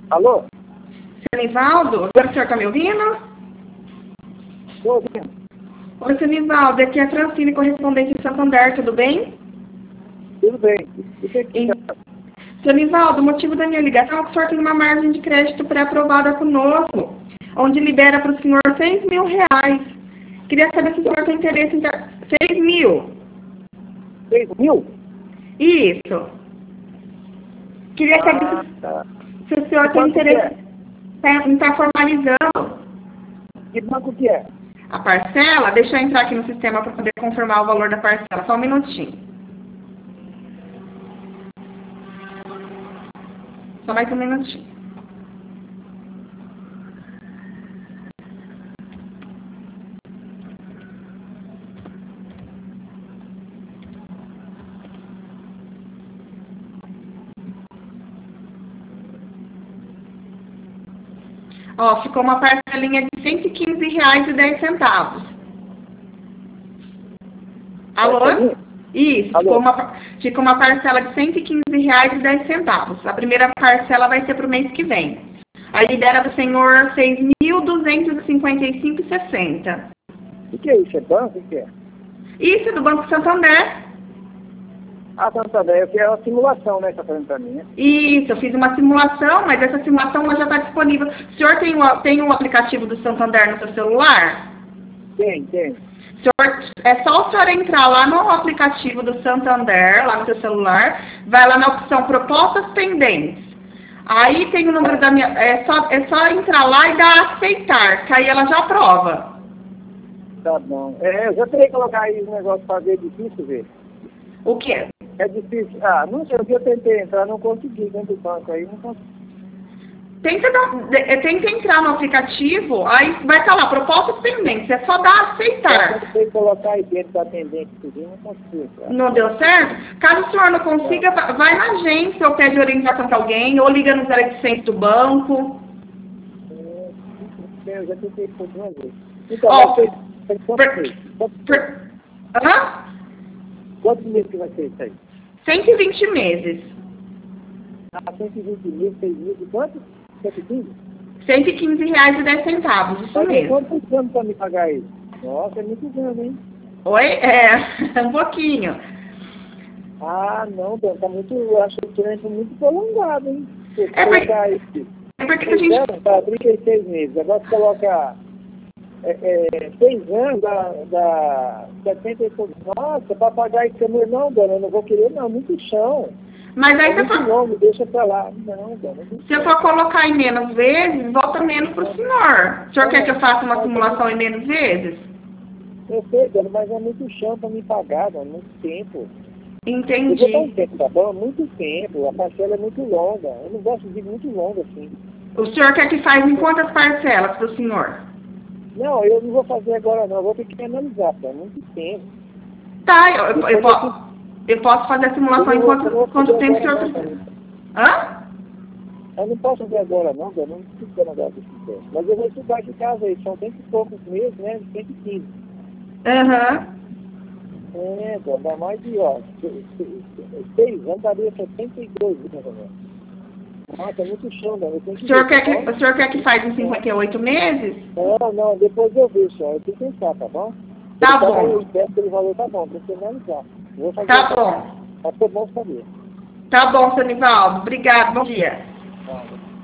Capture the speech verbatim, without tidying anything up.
Alô? Seu Nivaldo, agora o senhor está me ouvindo? Estou ouvindo. Oi, seu Nivaldo, aqui é a Francine, correspondente de Santander, tudo bem? Tudo bem. O que que E, tá? seu Nivaldo, o motivo da minha ligação é que o senhor tem uma margem de crédito pré-aprovada conosco, onde libera para o senhor seis mil reais. Queria saber se o senhor tem interesse em... ter- seis mil. Seis mil? Isso. Queria saber Ah, se, tá. se o senhor Que tem banco que interesse é? em estar formalizando Que banco que é? a parcela. Deixa eu entrar aqui no sistema para poder confirmar o valor da parcela. Só um minutinho. Só mais um minutinho. Ó, ficou uma parcelinha de cento e quinze reais e dez centavos. Alô? Parcelinha? Isso, Alô? ficou uma, ficou uma parcela de cento e quinze reais e dez centavos. A primeira parcela vai ser para o mês que vem. Aí libera do senhor seis mil duzentos e cinquenta e cinco reais e sessenta centavos. O que é isso? É banco? O que é? Isso, do Banco Santander. Ah, Santander, eu quero uma simulação, né? Tá fazendo pra mim, né? Isso, eu fiz uma simulação, mas essa simulação ela já está disponível. O senhor tem o, tem o aplicativo do Santander no seu celular? Tem, tem. O senhor, é só o senhor entrar lá no aplicativo do Santander, lá no seu celular, vai lá na opção propostas pendentes. Aí tem o número da minha. É só, é só entrar lá e dar aceitar, que aí ela já aprova. Tá bom. É, eu já teria que colocar aí um negócio pra ver, é difícil ver. O quê? É difícil. Ah, não sei, o que eu tentei entrar, não consegui dentro do banco aí, não consegui. Tenta, dar- de- é, tenta entrar no aplicativo, aí vai estar lá, propostas pendentes, é só dar aceitar. Eu tentei colocar aí dentro da atendente, tudo, não consegui entrar. Não deu certo? Caso o senhor não consiga, va- vai na agência ou pede orientação para alguém, ou liga no zero oitocentos do banco. É, eu já tentei por duas vezes. Então, Ó, vai ser tem quantos per- meses? Quantos, per- hã? quantos meses que vai ser isso aí? cento e vinte meses. Ah, cento e vinte mil, seis mil, de quanto? cento e quinze? cento e quinze reais e dez centavos, isso Mas mesmo. quantos anos para me pagar isso? Nossa, é muito grande, hein? Oi? É, um pouquinho. Ah, não, Dona, tá muito, eu acho que o tempo muito prolongado, hein? Se É porque, colocar isso, é porque a seis gente... anos, tá, trinta e seis meses. Agora se colocar é, é, seis anos, dá, dá setenta e pouco. Nossa, para pagar isso, eu não, Dona, eu não vou querer, não, muito chão. Mas aí É se muito for, longo, deixa pra lá. Não, Dona, não se eu for colocar em menos vezes, volta menos para o senhor. O senhor quer que eu faça uma simulação em menos vezes? eu sei, Dona, mas é muito chão para me pagar, Dona, muito tempo. Eu vou dar um Entendi. tempo, tá bom? Muito tempo. A parcela é muito longa. Eu não gosto de muito longa assim. O senhor quer que faz em quantas parcelas para o senhor? Não, eu não vou fazer agora não. Eu vou ter que analisar, tá? Muito tempo. Tá, eu, eu, eu, Depois posso, eu posso fazer a simulação em Eu não vou- eu não vou quanto, quanto fazer tempo o senhor agora não, precisa. Dona. Hã? Eu não posso fazer agora não, Dona. Não preciso fazer agora desse tempo. Mas eu vou estudar aqui em casa aí. São cento e poucos meses, né? cento e quinze. Aham. É, Dona, dá mais de, ó, se- se- seis anos daria setenta e dois, mais ou menos. Nossa, é muito chão, Dona. Eu tenho que O senhor ver, quer tá que, bom? o senhor quer que faz em cinquenta e oito meses? Não, não, depois eu vejo só. Eu tenho que pensar, tá bom? Tá Ele bom. Eu peço pelo valor, tá bom, pra você analisar. Eu vou fazer Tá isso. bom. Mas foi bom saber. Tá bom, seu Nivaldo. Obrigado. Bom dia. Tá.